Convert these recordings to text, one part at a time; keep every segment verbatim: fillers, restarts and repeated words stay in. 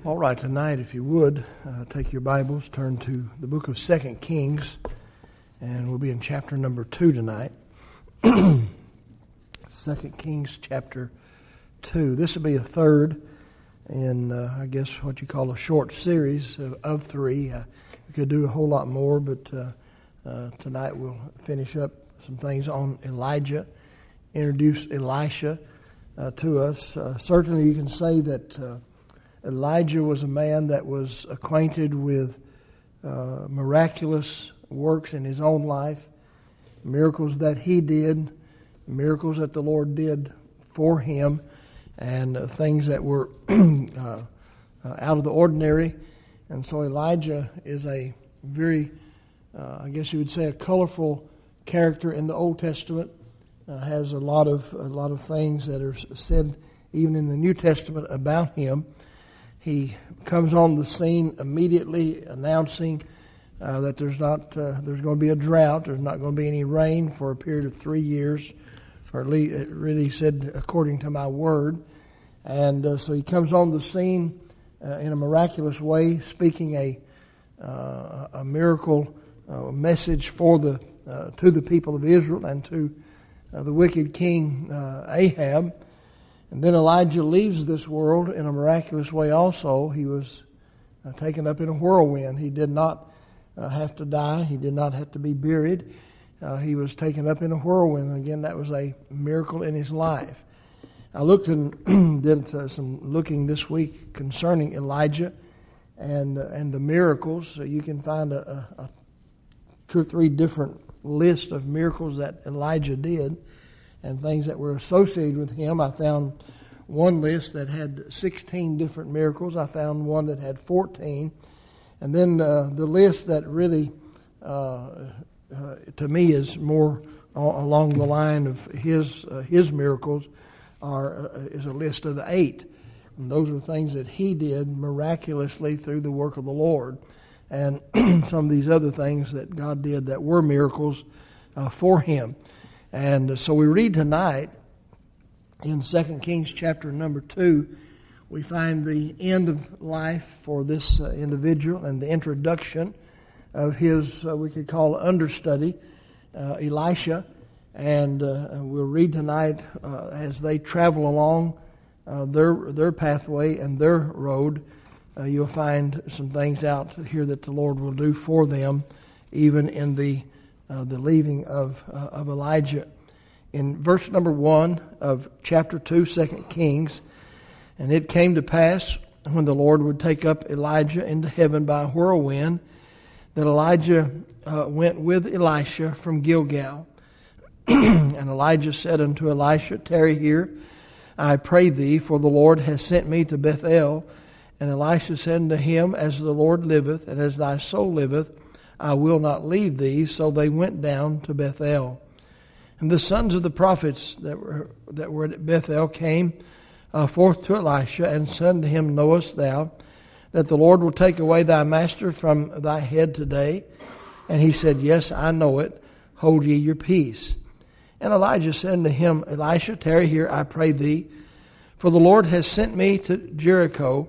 All right, tonight, if you would, uh, take your Bibles, turn to the book of Second Kings, and we'll be in chapter number two tonight. Second Kings chapter two. This will be a third in, uh, I guess, what you call a short series of, of three. Uh, we could do a whole lot more, but uh, uh, tonight we'll finish up some things on Elijah, introduce Elisha uh, to us. Uh, certainly you can say that uh, Elijah was a man that was acquainted with uh, miraculous works in his own life, miracles that he did, miracles that the Lord did for him, and uh, things that were uh, uh, out of the ordinary. And so Elijah is a very, uh, I guess you would say, a colorful character in the Old Testament. Uh, has a lot of a lot of things that are said even in the New Testament about him. He comes on the scene immediately announcing uh, that there's not uh, there's going to be a drought. There's not going to be any rain for a period of three years. Or at least it really said, according to my word. And uh, so he comes on the scene uh, in a miraculous way, speaking a uh, a miracle uh, message for the uh, to the people of Israel and to uh, the wicked king uh, Ahab. And then Elijah leaves this world in a miraculous way also. He was uh, taken up in a whirlwind. He did not uh, have to die. He did not have to be buried. Uh, he was taken up in a whirlwind. And again, that was a miracle in his life. I looked and did uh, some looking this week concerning Elijah and uh, and the miracles. So you can find a, a, a two or three different lists of miracles that Elijah did and things that were associated with him. I found one list that had sixteen different miracles. I found one that had fourteen. And then uh, the list that really, uh, uh, to me, is more along the line of his uh, his miracles are uh, is a list of eight. And those are things that he did miraculously through the work of the Lord. And some of these other things that God did that were miracles uh, for him. And so we read tonight in Second Kings chapter number two, we find the end of life for this uh, individual and the introduction of his, uh, we could call understudy, uh, Elisha. And uh, we'll read tonight uh, as they travel along uh, their their pathway and their road. Uh, you'll find some things out here that the Lord will do for them, even in the Uh, the leaving of uh, of Elijah. In verse number one of chapter two, Second Kings, and it came to pass when the Lord would take up Elijah into heaven by a whirlwind, that Elijah uh, went with Elisha from Gilgal. And Elijah said unto Elisha, Tarry here, I pray thee, for the Lord has sent me to Bethel. And Elisha said unto him, As the Lord liveth, and as thy soul liveth, I will not leave thee. So they went down to Bethel. And the sons of the prophets that were that were at Bethel came uh, forth to Elisha and said unto him, Knowest thou that the Lord will take away thy master from thy head today? And he said, Yes, I know it. Hold ye your peace. And Elijah said unto him, Elisha, tarry here, I pray thee, for the Lord has sent me to Jericho.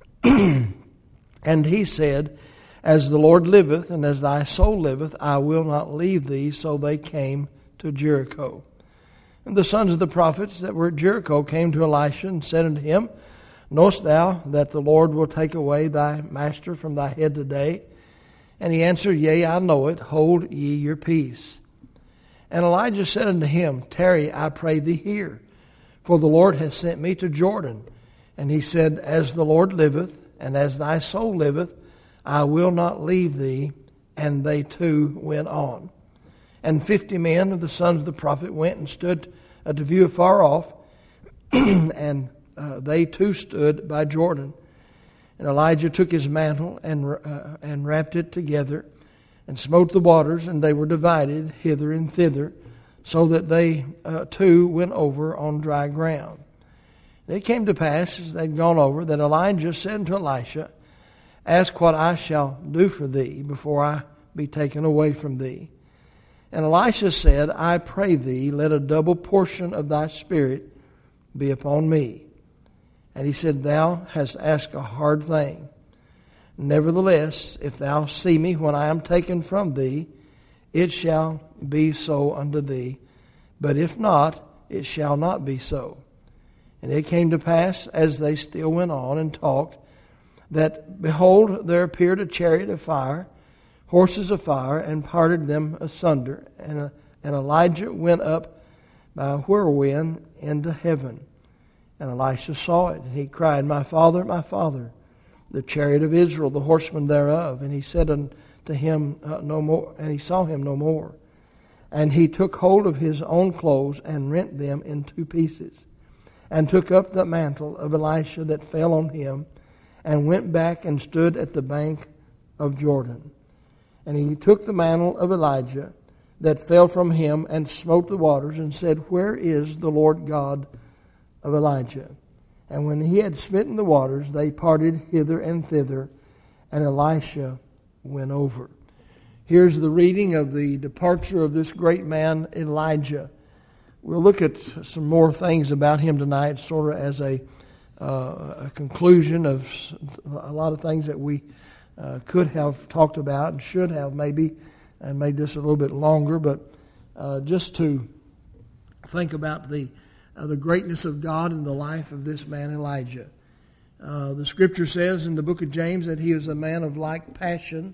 And he said, As the Lord liveth, and as thy soul liveth, I will not leave thee. So they came to Jericho. And the sons of the prophets that were at Jericho came to Elisha and said unto him, Knowest thou that the Lord will take away thy master from thy head today? And he answered, Yea, I know it. Hold ye your peace. And Elijah said unto him, Tarry, I pray thee here, for the Lord has sent me to Jordan. And he said, As the Lord liveth, and as thy soul liveth, I will not leave thee. And they too went on. And fifty men of the sons of the prophet went and stood uh, to view afar off, and uh, they too stood by Jordan. And Elijah took his mantle and uh, and wrapped it together, and smote the waters, and they were divided hither and thither, so that they uh, too went over on dry ground. And it came to pass, as they'd gone over, that Elijah said unto Elisha, Ask what I shall do for thee before I be taken away from thee. And Elisha said, I pray thee, let a double portion of thy spirit be upon me. And he said, Thou hast asked a hard thing. Nevertheless, if thou see me when I am taken from thee, it shall be so unto thee. But if not, it shall not be so. And it came to pass, as they still went on and talked, that, behold, there appeared a chariot of fire, horses of fire, and parted them asunder. And, uh, and Elijah went up by a whirlwind into heaven. And Elisha saw it, and he cried, My father, my father, the chariot of Israel, the horsemen thereof. And he said unto him uh, no more, and he saw him no more. And he took hold of his own clothes and rent them in two pieces, and took up the mantle of Elisha that fell on him, and went back and stood at the bank of Jordan. And he took the mantle of Elijah that fell from him, and smote the waters, and said, Where is the Lord God of Elijah? And when he had smitten the waters, they parted hither and thither, and Elisha went over. Here's the reading of the departure of this great man, Elijah. We'll look at some more things about him tonight, sort of as a, uh, a conclusion of a lot of things that we uh, could have talked about and should have maybe, and made this a little bit longer, but uh, just to think about the uh, the greatness of God in the life of this man Elijah. Uh, the Scripture says in the book of James that he was a man of like passion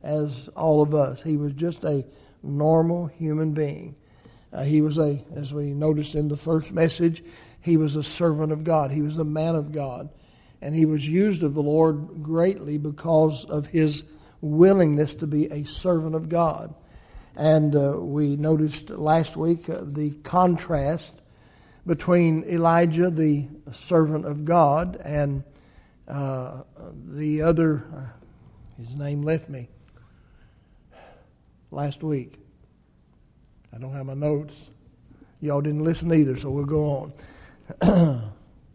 as all of us. He was just a normal human being. Uh, he was a, as we noticed in the first message, he was a servant of God. He was a man of God. And he was used of the Lord greatly because of his willingness to be a servant of God. And uh, we noticed last week uh, the contrast between Elijah, the servant of God, and uh, the other, uh, his name left me last week. I don't have my notes. Y'all didn't listen either, so we'll go on.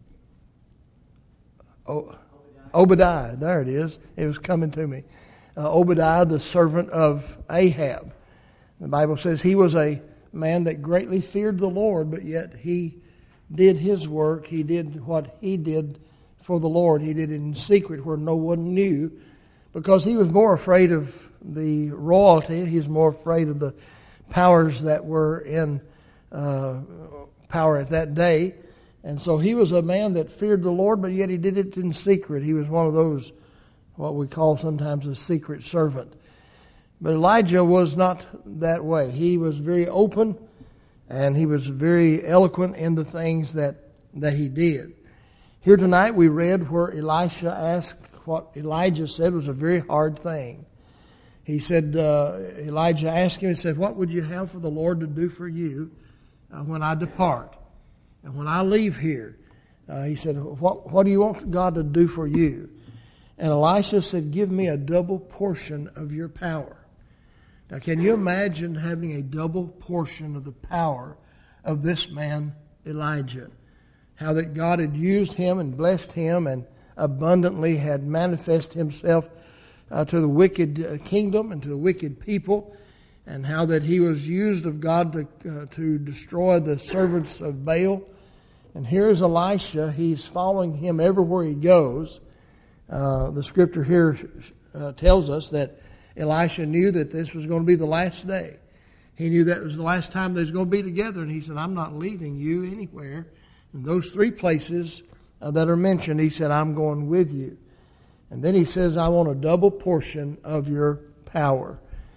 oh, Obadiah, there it is. It was coming to me. Uh, Obadiah, the servant of Ahab. The Bible says he was a man that greatly feared the Lord, but yet he did his work. He did what he did for the Lord. He did it in secret where no one knew, because he was more afraid of the royalty. He was more afraid of the powers that were in uh, power at that day. And so he was a man that feared the Lord, but yet he did it in secret. He was one of those, what we call sometimes a secret servant. But Elijah was not that way. He was very open, and he was very eloquent in the things that, that he did. Here tonight we read where Elisha asked what Elijah said was a very hard thing. He said, uh, Elijah asked him, he said, What would you have for the Lord to do for you uh, when I depart? And when I leave here, uh, he said, what, what do you want God to do for you? And Elisha said, Give me a double portion of your power. Now, can you imagine having a double portion of the power of this man, Elijah? How that God had used him and blessed him and abundantly had manifested himself uh, to the wicked uh, kingdom and to the wicked people, and how that he was used of God to, uh, to destroy the servants of Baal. And here is Elisha. He's following him everywhere he goes. Uh, the scripture here uh, tells us that Elisha knew that this was going to be the last day. He knew that was the last time they was going to be together. And he said, I'm not leaving you anywhere. In those three places uh, that are mentioned, he said, I'm going with you. And then he says, I want a double portion of your power.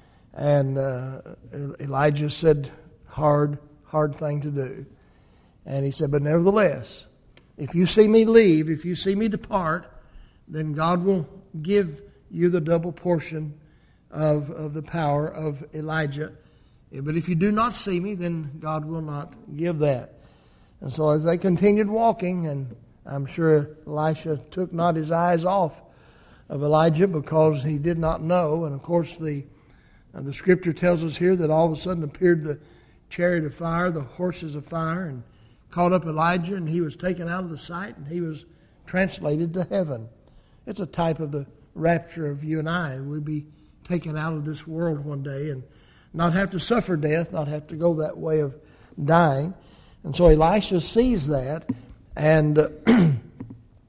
And uh, Elijah said, hard, hard thing to do. And he said, but nevertheless, if you see me leave, if you see me depart, then God will give you the double portion of, of the power of Elijah. But if you do not see me, then God will not give that. And so as they continued walking, and I'm sure Elisha took not his eyes off of Elijah because he did not know. And of course the uh, the scripture tells us here that all of a sudden appeared the chariot of fire, the horses of fire, and caught up Elijah, and he was taken out of the sight, and he was translated to heaven. It's a type of the rapture of you and I. We'll be taken out of this world one day and not have to suffer death, not have to go that way of dying. And so Elisha sees that, and uh,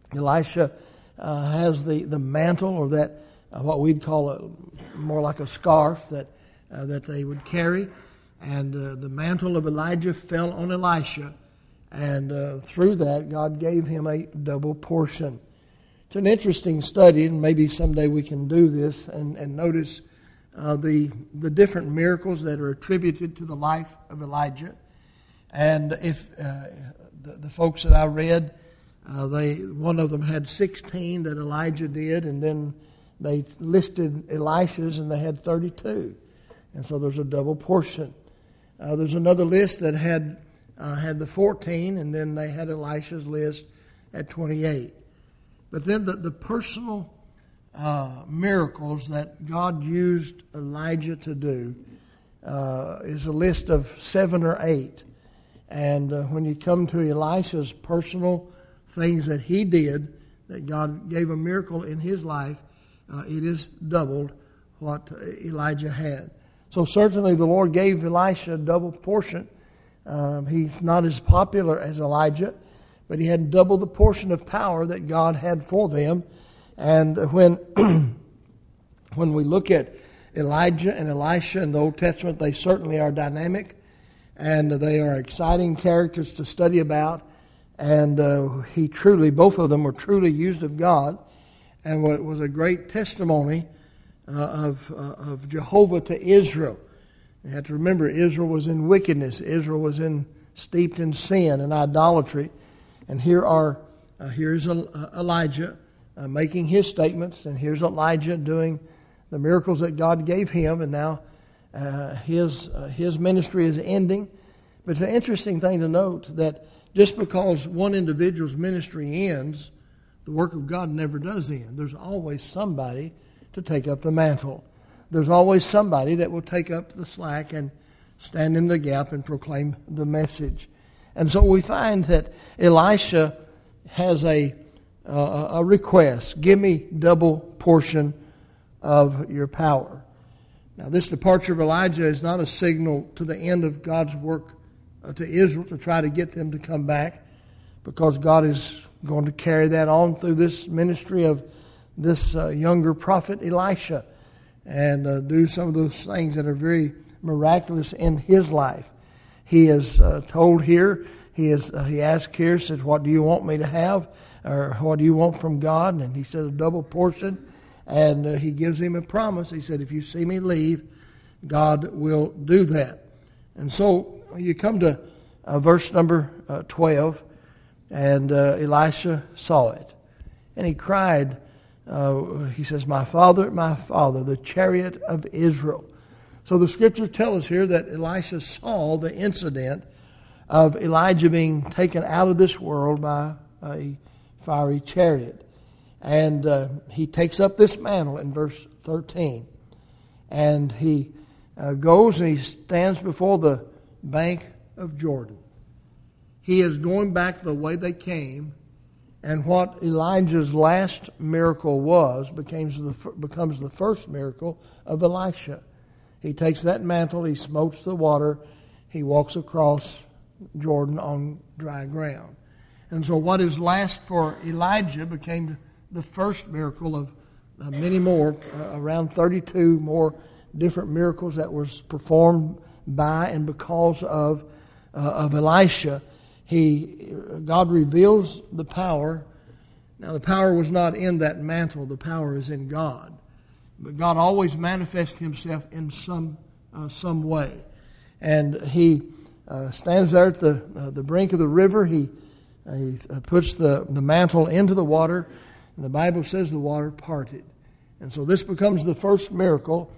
Elisha uh, has the, the mantle, or that uh, what we'd call a, more like a scarf that uh, that they would carry. And uh, the mantle of Elijah fell on Elisha. And uh, through that, God gave him a double portion. It's an interesting study, and maybe someday we can do this and, and notice uh, the the different miracles that are attributed to the life of Elijah. And if uh, the, the folks that I read, uh, they one of them had sixteen that Elijah did, and then they listed Elisha's, and they had thirty-two. And so there's a double portion. Uh, there's another list that had uh, had the fourteen, and then they had Elisha's list at twenty-eight. But then the, the personal uh, miracles that God used Elijah to do uh, is a list of seven or eight. And uh, when you come to Elisha's personal things that he did, that God gave a miracle in his life, uh, it is doubled what Elijah had. So certainly the Lord gave Elisha a double portion. Um, he's not as popular as Elijah, but he had double the portion of power that God had for them. And when when we look at Elijah and Elisha in the Old Testament, they certainly are dynamic, and they are exciting characters to study about. And uh, he truly, both of them were truly used of God, and what was a great testimony uh, of uh, of Jehovah to Israel. You have to remember, Israel was in wickedness. Israel was in steeped in sin and idolatry. And here are uh, here's Elijah uh, making his statements, and here's Elijah doing the miracles that God gave him, and now uh, his uh, his ministry is ending. But it's an interesting thing to note that just because one individual's ministry ends, the work of God never does end. There's always somebody to take up the mantle. There's always somebody that will take up the slack and stand in the gap and proclaim the message. And so we find that Elisha has a uh, a request: give me double portion of your power. Now, this departure of Elijah is not a signal to the end of God's work uh, to Israel to try to get them to come back, because God is going to carry that on through this ministry of this uh, younger prophet Elisha, and uh, do some of those things that are very miraculous in his life. He is uh, told here, he is uh, he asked here, says, what do you want me to have? Or what do you want from God? And he said, a double portion. And uh, he gives him a promise. He said, if you see me leave, God will do that. And so you come to uh, verse number uh, twelve, and uh, Elisha saw it. And he cried, uh, he says, my father, my father, the chariot of Israel. So the scriptures tell us here that Elisha saw the incident of Elijah being taken out of this world by a fiery chariot. And uh, he takes up this mantle in verse thirteen. And he uh, goes and he stands before the bank of Jordan. He is going back the way they came. And what Elijah's last miracle was becomes the, becomes the first miracle of Elisha. He takes that mantle, he smokes the water, he walks across Jordan on dry ground. And so what is last for Elijah became the first miracle of uh, many more, uh, around thirty-two more different miracles that was performed by and because of uh, of Elisha. He God reveals the power. Now the power was not in that mantle, the power is in God. But God always manifests himself in some uh, some way. And he uh, stands there at the uh, the brink of the river. He, uh, he puts the, the mantle into the water. And the Bible says the water parted. And so this becomes the first miracle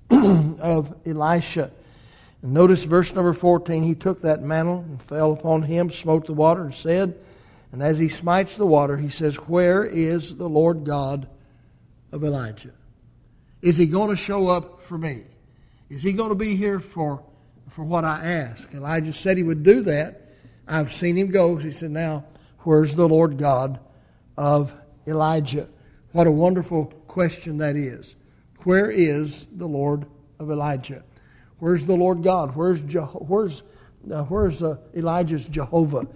of Elisha. And notice verse number fourteen. He took that mantle and fell upon him, smote the water, and said, and as he smites the water, he says, where is the Lord God of Elijah? Is he going to show up for me? Is he going to be here for, for what I ask? Elijah said he would do that. I've seen him go. He said, now, where's the Lord God of Elijah? What a wonderful question that is. Where is the Lord of Elijah? Where's the Lord God? Where's Je- where's uh, where's uh, Elijah's Jehovah?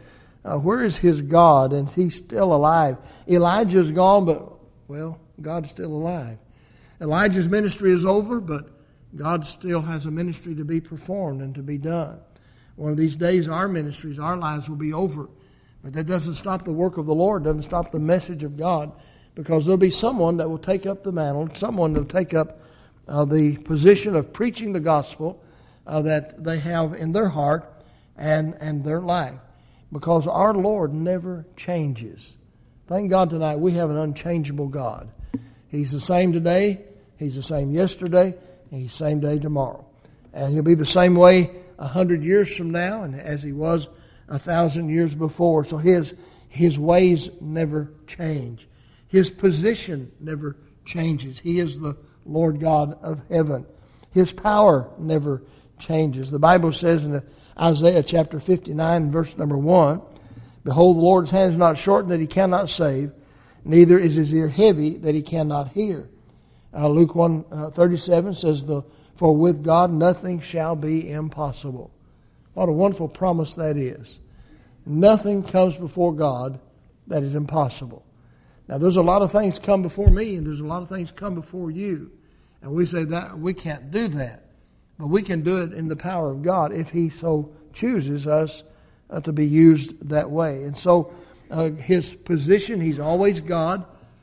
Uh, where is his God? And he's still alive. Elijah's gone, but, well, God's still alive. Elijah's ministry is over, but God still has a ministry to be performed and to be done. One of these days, our ministries, our lives will be over. But that doesn't stop the work of the Lord, doesn't stop the message of God, because there'll be someone that will take up the mantle, someone that will take up uh, the position of preaching the gospel uh, that they have in their heart and, and their life. Because our Lord never changes. Thank God tonight we have an unchangeable God. He's the same today, He's the same yesterday, and He's the same day tomorrow. And He'll be the same way a hundred years from now and as He was a thousand years before. So His, His ways never change. His position never changes. He is the Lord God of heaven. His power never changes. The Bible says in Isaiah chapter fifty-nine, verse number one, "Behold, the Lord's hand is not shortened that He cannot save, neither is His ear heavy that He cannot hear." Uh, Luke one thirty-seven says, the, "For with God nothing shall be impossible." What a wonderful promise that is. Nothing comes before God that is impossible. Now, there's a lot of things come before me, and there's a lot of things come before you. And we say that we can't do that. But we can do it in the power of God if He so chooses us uh, to be used that way. And so uh, His position, He's always God,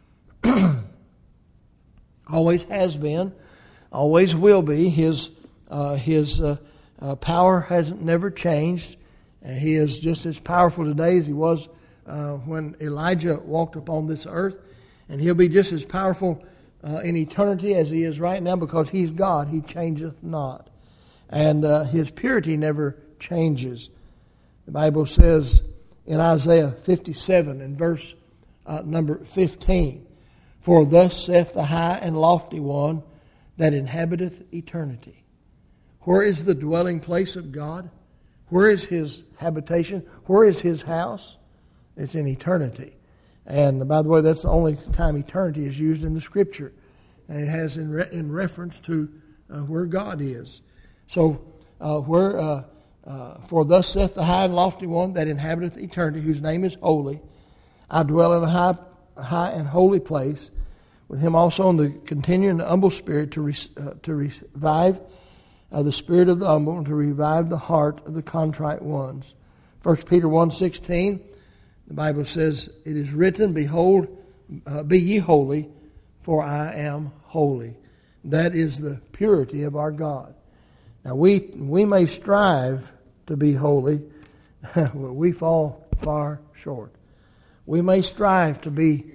always has been, always will be. His uh, His uh, uh, power hasn't never changed. And He is just as powerful today as He was uh, when Elijah walked upon this earth. And He'll be just as powerful Uh, in eternity as He is right now, because He's God. He changeth not. And uh, His purity never changes. The Bible says in Isaiah fifty-seven and verse uh, number fifteen, "For thus saith the high and lofty one that inhabiteth eternity." Where is the dwelling place of God? Where is His habitation? Where is His house? It's in eternity. And by the way, that's the only time eternity is used in the Scripture. And it has in, re- in reference to uh, where God is. So, uh, where uh, uh, "For thus saith the high and lofty one that inhabiteth eternity, whose name is holy. I dwell in a high, high and holy place, with Him also in the continuing humble spirit, to, re- uh, to revive uh, the spirit of the humble, and to revive the heart of the contrite ones." First Peter one sixteen, the Bible says, "It is written, Behold, uh, be ye holy, for I am holy." That is the purity of our God. Now, we we may strive to be holy, but we fall far short. We may strive to be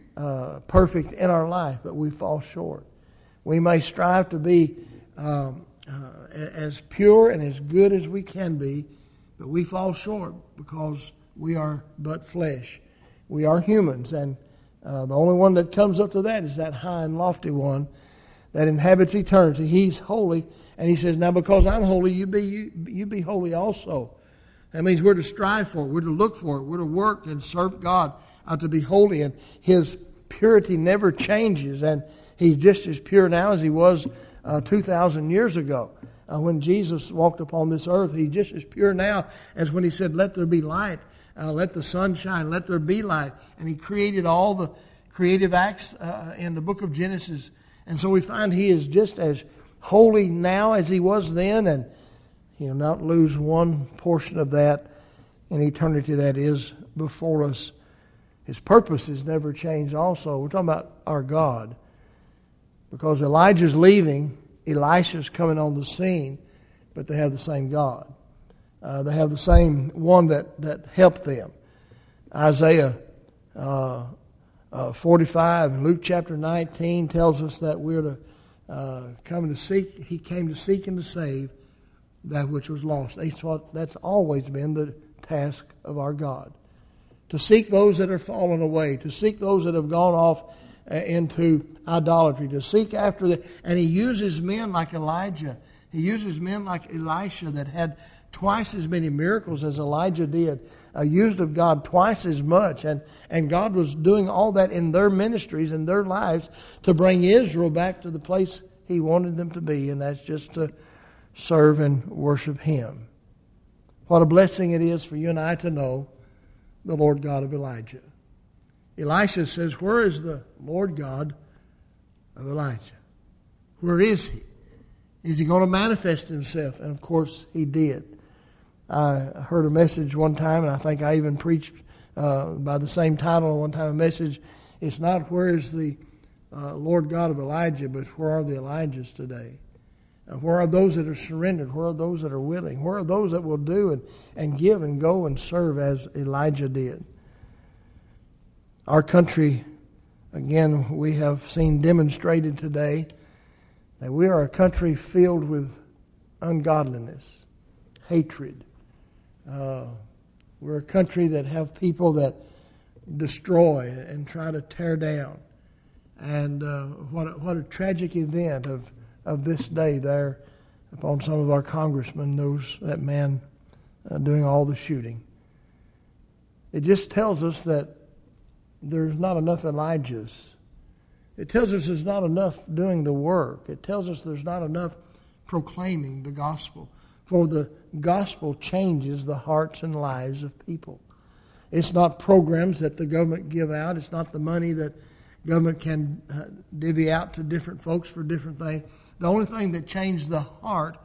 uh, perfect in our life, but we fall short. We may strive to be um, uh, as pure and as good as we can be, but we fall short because we are but flesh. We are humans, and uh, the only one that comes up to that is that high and lofty one that inhabits eternity. He's holy, and He says, "Now because I'm holy, you be you, you be holy also." That means we're to strive for it, we're to look for it, we're to work and serve God uh, to be holy, and His purity never changes, and He's just as pure now as He was uh, two thousand years ago. Uh, when Jesus walked upon this earth, He's just as pure now as when He said, "Let there be light." Uh, let the sun shine, let there be light. And He created all the creative acts uh, in the book of Genesis. And so we find He is just as holy now as He was then, and He'll not lose one portion of that in eternity that is before us. His purpose has never changed also. We're talking about our God. Because Elijah's leaving, Elisha's coming on the scene, but they have the same God. Uh, they have the same one that, that helped them. Isaiah uh, uh, forty-five and Luke chapter nineteen tells us that we're to uh, come to seek. He came to seek and to save that which was lost. That's, what, that's always been the task of our God. To seek those that are fallen away. To seek those that have gone off uh, into idolatry. To seek after the... And He uses men like Elijah. He uses men like Elisha that had twice as many miracles as Elijah did, uh, used of God twice as much. And, and God was doing all that in their ministries and their lives to bring Israel back to the place He wanted them to be, and that's just to serve and worship Him. What a blessing it is for you and I to know the Lord God of Elijah. Elisha says, where is the Lord God of Elijah? Where is he? Is he going to manifest himself? And of course he did. I heard a message one time, and I think I even preached uh, by the same title one time, a message. It's not where is the uh, Lord God of Elijah, but where are the Elijahs today? Uh, where are those that are surrendered? Where are those that are willing? Where are those that will do and, and give and go and serve as Elijah did? Our country, again, we have seen demonstrated today that we are a country filled with ungodliness, hatred. Uh, we're a country that have people that destroy and try to tear down. And uh, what a, what a tragic event of, of this day there upon some of our congressmen, those that man uh, doing all the shooting. It just tells us that there's not enough Elijahs. It tells us there's not enough doing the work. It tells us there's not enough proclaiming the gospel. For the gospel changes the hearts and lives of people. It's not programs that the government give out. It's not the money that government can uh, divvy out to different folks for different things. The only thing that changes the heart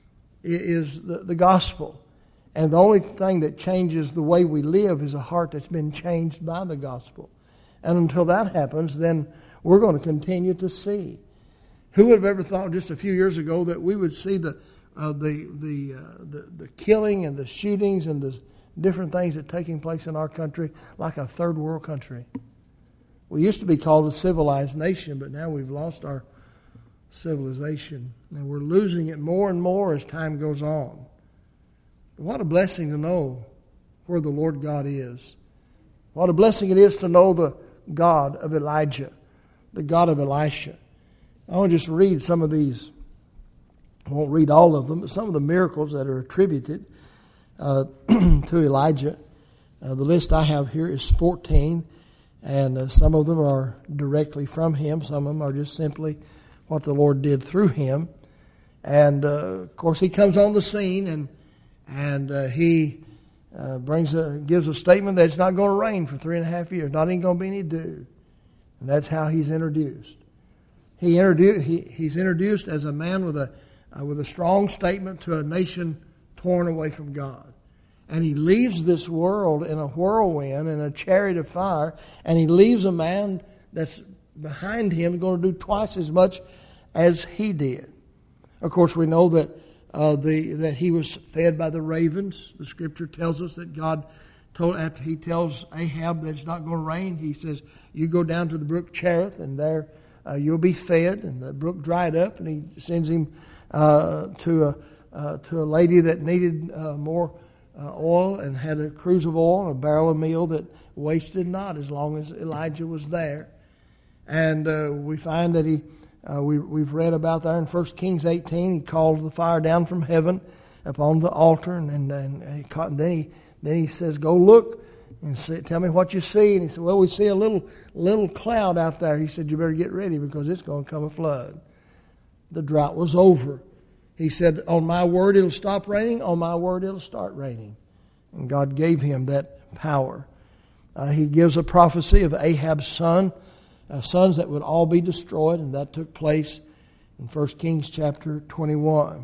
is the, the gospel. And the only thing that changes the way we live is a heart that's been changed by the gospel. And until that happens, then we're going to continue to see. Who would have ever thought just a few years ago that we would see the uh, the the, uh, the the killing and the shootings and the different things that are taking place in our country like a third world country? We used to be called a civilized nation, but now we've lost our civilization, and we're losing it more and more as time goes on. What a blessing to know where the Lord God is. What a blessing it is to know the God of Elijah, the God of Elisha. I want to just read some of these. I won't read all of them, but some of the miracles that are attributed uh, to Elijah. Uh, the list I have here is fourteen, and uh, some of them are directly from him. Some of them are just simply what the Lord did through him. And, uh, of course, he comes on the scene, and and uh, he uh, brings a, gives a statement that it's not going to rain for three and a half years, not even going to be any dew. And that's how he's introduced. He introduced he, he's introduced as a man with a uh, with a strong statement to a nation torn away from God. And he leaves this world in a whirlwind, in a chariot of fire, and he leaves a man that's behind him going to do twice as much as he did. Of course, we know that uh, the that he was fed by the ravens. The Scripture tells us that God told, after he tells Ahab that it's not going to rain, he says, you go down to the brook Cherith, and there uh, you'll be fed. And the brook dried up, and he sends him uh, to a uh, to a lady that needed uh, more uh, oil and had a cruse of oil and a barrel of meal that wasted not as long as Elijah was there. And uh, we find that he, uh, we, we've read about that in First Kings eighteen. He called the fire down from heaven upon the altar, and, and, and, he caught, and then he then he says, "Go look and see, tell me what you see." And he said, "Well, we see a little little cloud out there." He said, "You better get ready because it's going to come a flood." The drought was over. He said, "On my word, it'll stop raining. On my word, it'll start raining." And God gave him that power. Uh, he gives a prophecy of Ahab's son. Uh, sons that would all be destroyed, and that took place in First Kings chapter twenty-one.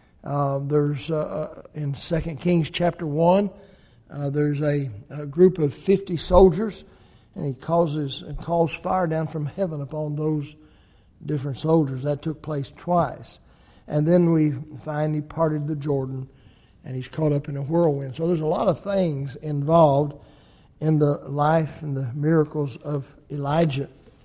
Uh, there's uh, in Second Kings chapter one, uh, there's a, a group of fifty soldiers, and he causes and calls fire down from heaven upon those different soldiers. That took place twice, and then we find he parted the Jordan, and he's caught up in a whirlwind. So there's a lot of things involved in the life and the miracles of Elijah.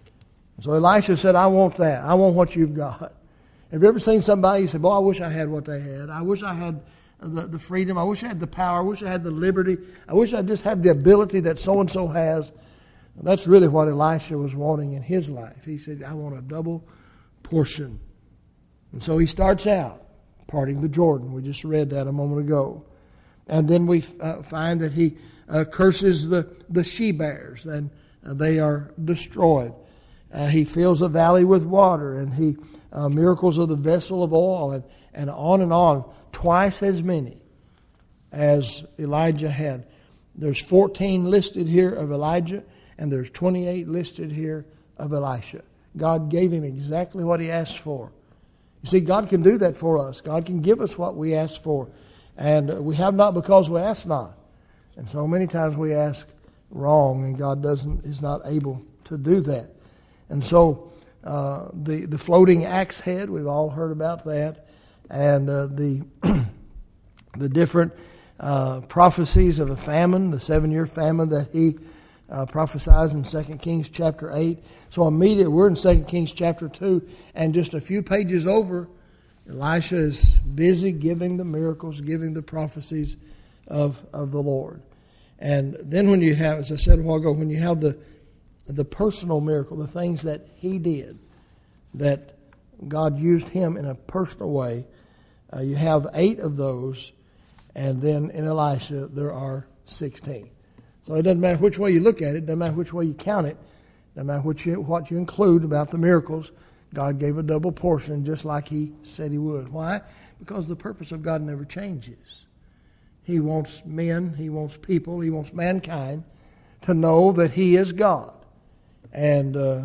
So Elisha said, "I want that. I want what you've got." Have you ever seen somebody you say, "Boy, I wish I had what they had. I wish I had the, the freedom. I wish I had the power. I wish I had the liberty. I wish I just had the ability that so-and-so has." That's really what Elisha was wanting in his life. He said, "I want a double portion." And so he starts out parting the Jordan. We just read that a moment ago. And then we uh, find that he uh, curses the, the she-bears, and uh, they are destroyed. Uh, he fills a valley with water, and he uh, miracles of the vessel of oil, and, and on and on, twice as many as Elijah had. There's fourteen listed here of Elijah, and there's twenty-eight listed here of Elisha. God gave him exactly what he asked for. You see, God can do that for us. God can give us what we ask for. And we have not because we ask not. And so many times we ask wrong, and God doesn't is not able to do that. And so uh, the, the floating axe head, we've all heard about that. And uh, the, the different uh, prophecies of a famine, the seven-year famine that he Uh, prophesies in Second Kings chapter eight. So immediately, we're in Second Kings chapter two, and just a few pages over, Elisha is busy giving the miracles, giving the prophecies of, of the Lord. And then when you have, as I said a while ago, when you have the, the personal miracle, the things that he did, that God used him in a personal way, uh, you have eight of those, and then in Elisha there are sixteen. So it doesn't matter which way you look at it, it doesn't matter which way you count it, it doesn't matter what you, what you include about the miracles. God gave a double portion just like he said he would. Why? Because the purpose of God never changes. He wants men, he wants people, he wants mankind to know that he is God. And uh,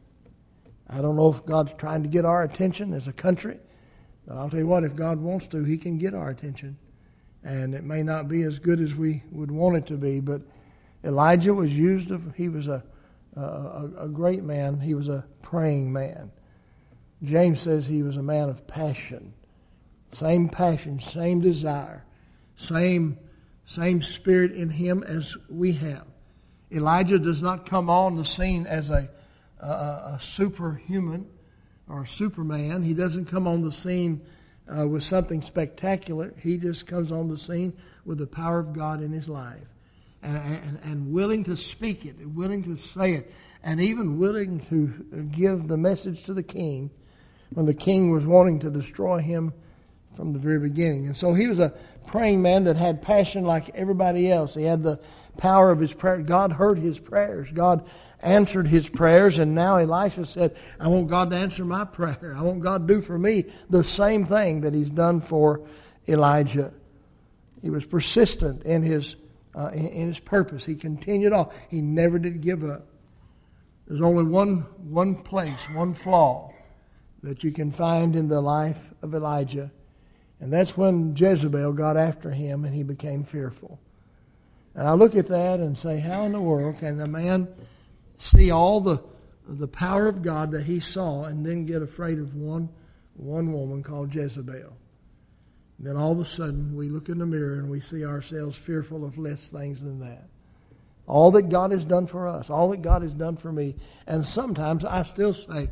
I don't know if God's trying to get our attention as a country, but I'll tell you what, if God wants to, he can get our attention. And it may not be as good as we would want it to be, but Elijah was used, of, he was a, a, a great man. He was a praying man. James says he was a man of passion. Same passion, same desire, same, same spirit in him as we have. Elijah does not come on the scene as a, a, a superhuman or a superman. He doesn't come on the scene uh, with something spectacular. He just comes on the scene with the power of God in his life. And, and, and willing to speak it, willing to say it, and even willing to give the message to the king when the king was wanting to destroy him from the very beginning. And so he was a praying man that had passion like everybody else. He had the power of his prayer. God heard his prayers. God answered his prayers. And now Elisha said, I want God to answer my prayer. I want God to do for me the same thing that he's done for Elijah. He was persistent in his Uh, in, in his purpose. He continued on. He never did give up. There's only one one place, one flaw that you can find in the life of Elijah, and that's when Jezebel got after him and he became fearful. And I look at that and say, how in the world can a man see all the the power of God that he saw and then get afraid of one one woman called Jezebel? Then all of a sudden we look in the mirror and we see ourselves fearful of less things than that. All that God has done for us, all that God has done for me. And sometimes I still say,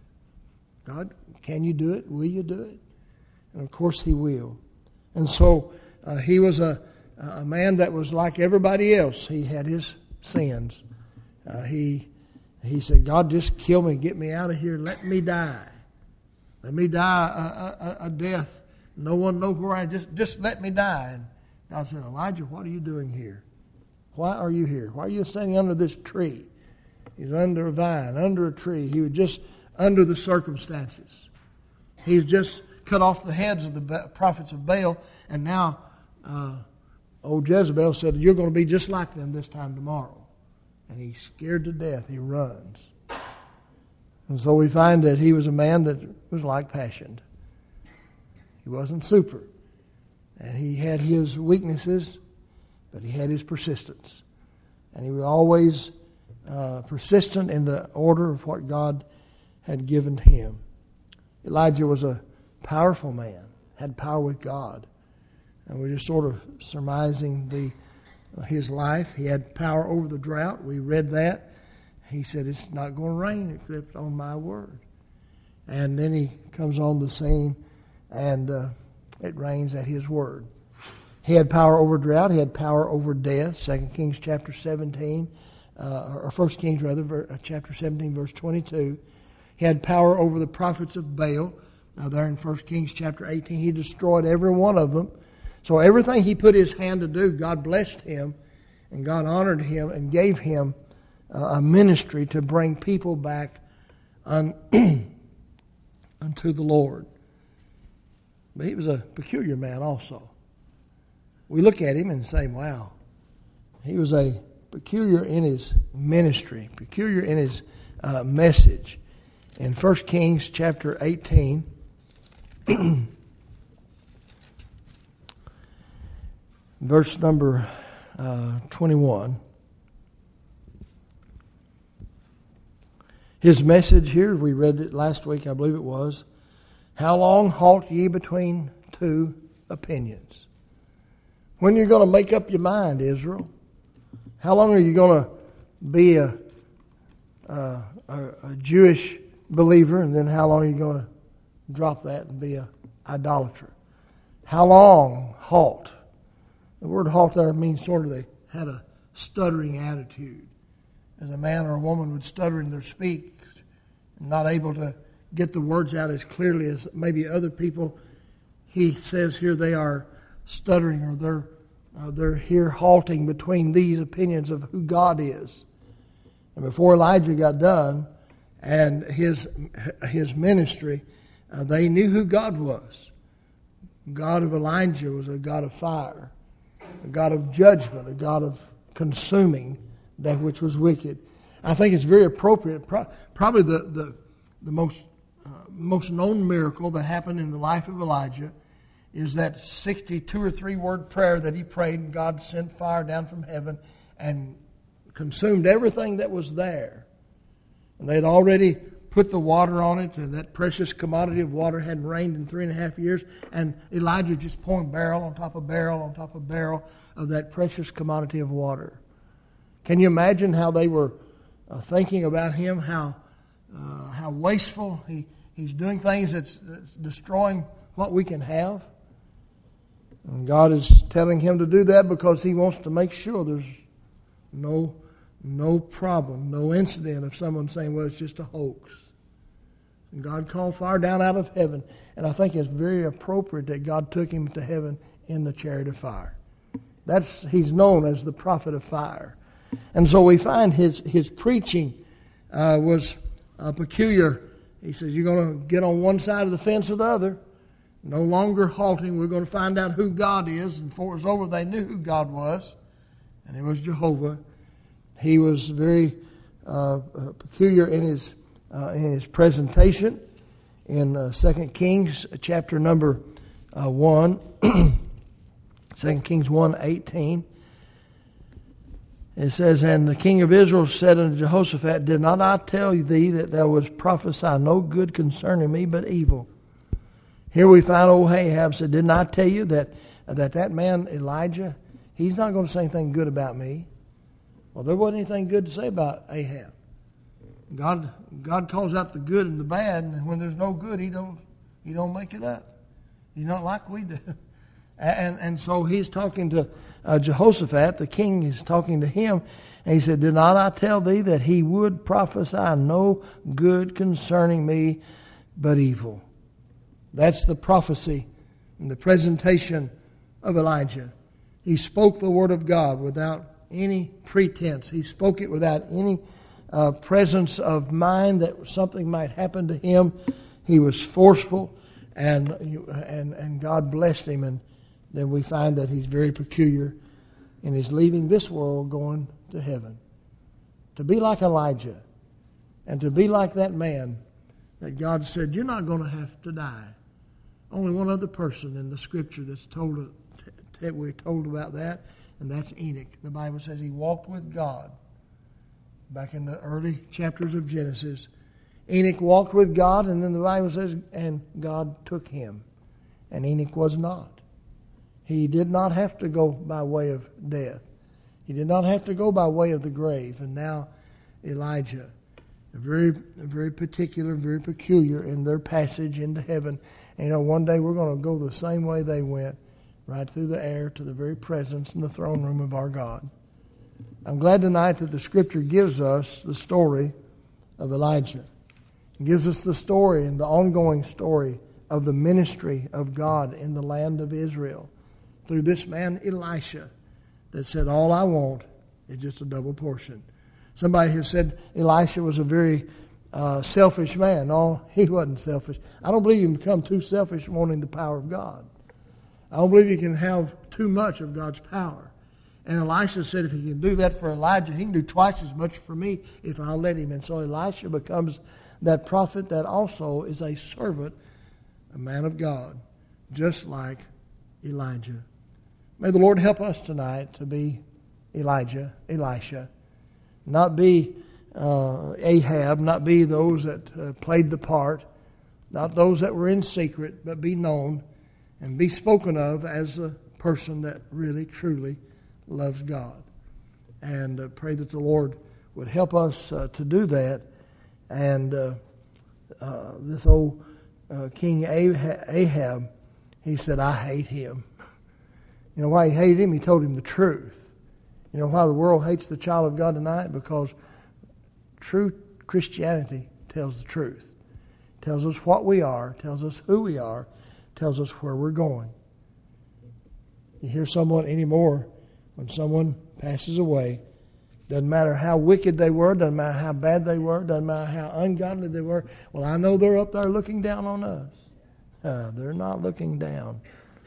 God, can you do it? Will you do it? And of course he will. And so uh, he was a, a man that was like everybody else. He had his sins. Uh, he, he said, God, just kill me, get me out of here, let me die. Let me die a, a, a death. No one knows where I am. Just, just let me die. And God said, Elijah, what are you doing here? Why are you here? Why are you standing under this tree? He's under a vine, under a tree. He was just under the circumstances. He's just cut off the heads of the prophets of Baal. And now uh, old Jezebel said, you're going to be just like them this time tomorrow. And he's scared to death. He runs. And so we find that he was a man that was like passioned. He wasn't super. And he had his weaknesses, but he had his persistence. And he was always uh, persistent in the order of what God had given him. Elijah was a powerful man, had power with God. And we're just sort of surmising the uh, his life. He had power over the drought. We read that. He said, it's not going to rain except on my word. And then he comes on the scene, and uh, it rains at his word. He had power over drought. He had power over death. Second Kings chapter seventeen, uh, or First Kings rather, chapter seventeen, verse twenty-two. He had power over the prophets of Baal. Now there in First Kings chapter eighteen, he destroyed every one of them. So everything he put his hand to do, God blessed him, and God honored him and gave him uh, a ministry to bring people back un- unto the Lord. But he was a peculiar man also. We look at him and say, wow, he was a peculiar in his ministry, peculiar in his uh, message. In First Kings chapter eighteen, verse number uh, twenty-one, his message here, we read it last week, I believe it was, how long halt ye between two opinions? When are you going to make up your mind, Israel? How long are you going to be a, a, a, a Jewish believer, and then how long are you going to drop that and be a idolater? How long halt? The word halt there means sort of they had a stuttering attitude. As a man or a woman would stutter in their speech, not able to get the words out as clearly as maybe other people. He says here they are stuttering, or they're uh, they're here halting between these opinions of who God is. And before Elijah got done and his his ministry, uh, they knew who God was. God of Elijah was a God of fire, a God of judgment, a God of consuming that which was wicked. I think it's very appropriate. Probably the the, the most uh, most known miracle that happened in the life of Elijah is that sixty-two or three word prayer that he prayed, and God sent fire down from heaven and consumed everything that was there. And they had already put the water on it, and that precious commodity of water hadn't rained in three and a half years. And Elijah just pouring barrel on top of barrel on top of barrel of that precious commodity of water. Can you imagine how they were uh, thinking about him, how uh, how wasteful he, he's doing things that's, that's destroying what we can have? And God is telling him to do that because he wants to make sure there's no no problem, no incident of someone saying, well, it's just a hoax. And God called fire down out of heaven. And I think it's very appropriate that God took him to heaven in the chariot of fire. That's he's known as the prophet of fire. And so we find his, his preaching uh, was uh, peculiar. He says, you're going to get on one side of the fence or the other. No longer halting. We're going to find out who God is. And before it was over, they knew who God was. And it was Jehovah. He was very uh, peculiar in his uh, in his presentation. In uh, Second Kings chapter number uh, one, Second Kings one eighteen, it says, and the king of Israel said unto Jehoshaphat, did not I tell thee that thou wouldst prophesy no good concerning me, but evil? Here we find old Ahab said, didn't I tell you that that, that man Elijah, he's not going to say anything good about me? Well, there wasn't anything good to say about Ahab. God God calls out the good and the bad, and when there's no good, he don't he don't make it up. He's not like we do. And and so he's talking to uh, Jehoshaphat, the king is talking to him, and he said, did not I tell thee that he would prophesy no good concerning me, but evil? That's the prophecy and the presentation of Elijah. He spoke the word of God without any pretense. He spoke it without any uh, presence of mind that something might happen to him. He was forceful, and and and God blessed him. And then we find that he's very peculiar, and he's leaving this world going to heaven. To be like Elijah, and to be like that man that God said, you're not going to have to die. Only one other person in the Scripture that's told we're told about that. And that's Enoch. The Bible says he walked with God. Back in the early chapters of Genesis, Enoch walked with God, and then the Bible says, and God took him. And Enoch was not. He did not have to go by way of death. He did not have to go by way of the grave. And now Elijah, very, very particular, very peculiar in their passage into heaven. And you know, one day we're going to go the same way they went. Right through the air to the very presence in the throne room of our God. I'm glad tonight that the Scripture gives us the story of Elijah. It gives us the story and the ongoing story of the ministry of God in the land of Israel through this man Elisha that said, all I want is just a double portion. Somebody has said Elisha was a very uh, selfish man. No, he wasn't selfish. I don't believe you can become too selfish wanting the power of God. I don't believe you can have too much of God's power. And Elisha said, if he can do that for Elijah, he can do twice as much for me if I'll let him. And so Elisha becomes that prophet that also is a servant, a man of God, just like Elijah. May the Lord help us tonight to be Elijah, Elisha, not be uh, Ahab, not be those that uh, played the part, not those that were in secret, but be known and be spoken of as a person that really, truly loves God. And uh, pray that the Lord would help us uh, to do that. And uh, uh, this old uh, King Ahab, he said, I hate him. You know why he hated him? He told him the truth. You know why the world hates the child of God tonight? Because true Christianity tells the truth. Tells us what we are, tells us who we are, tells us where we're going. You hear someone anymore, when someone passes away, doesn't matter how wicked they were, doesn't matter how bad they were, doesn't matter how ungodly they were. Well, I know they're up there looking down on us. Uh, they're not looking down.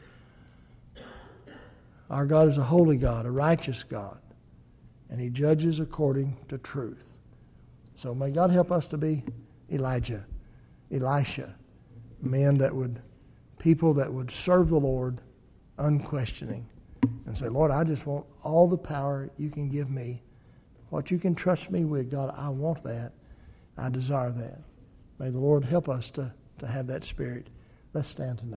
Our God is a holy God, a righteous God, and He judges according to truth. So may God help us to be Elijah, Elisha, men that would, people that would serve the Lord unquestioning and say, Lord, I just want all the power you can give me. What you can trust me with, God, I want that. I desire that. May the Lord help us to, to have that spirit. Let's stand tonight.